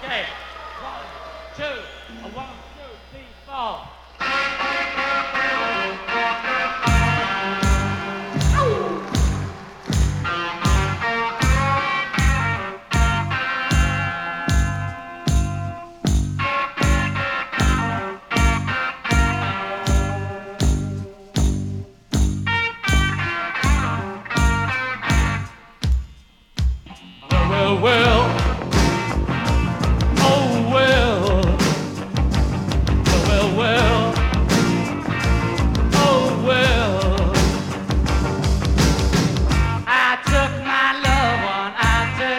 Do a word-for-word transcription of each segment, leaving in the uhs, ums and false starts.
say one, two, a one, two, three, four. Well, well, oh well, well, well, well, oh well. I took my loved one out to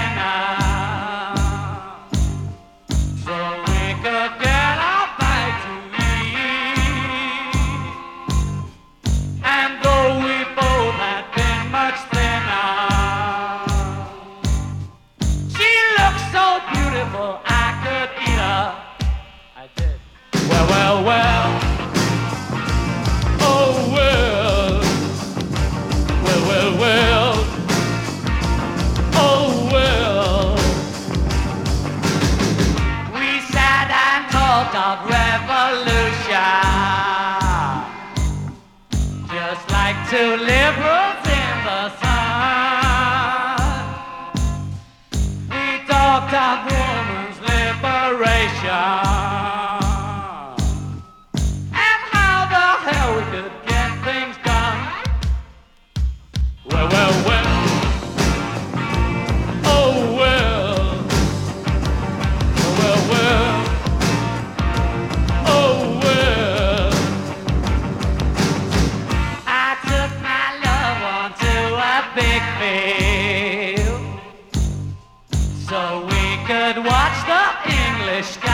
dinner so we could get a bite to eat, and though we both had been much thinner, so beautiful I could eat her. I did. Well, well, well. Oh, well. Well, well, well. Oh, well. We sat and talked of revolution, just like two liberals in the sun. Talked of woman's liberation and how the hell we could get things done. Well, well, well. Oh, well. Well, well. Oh, well. I took my loved one to a big field so we could watch the English sky.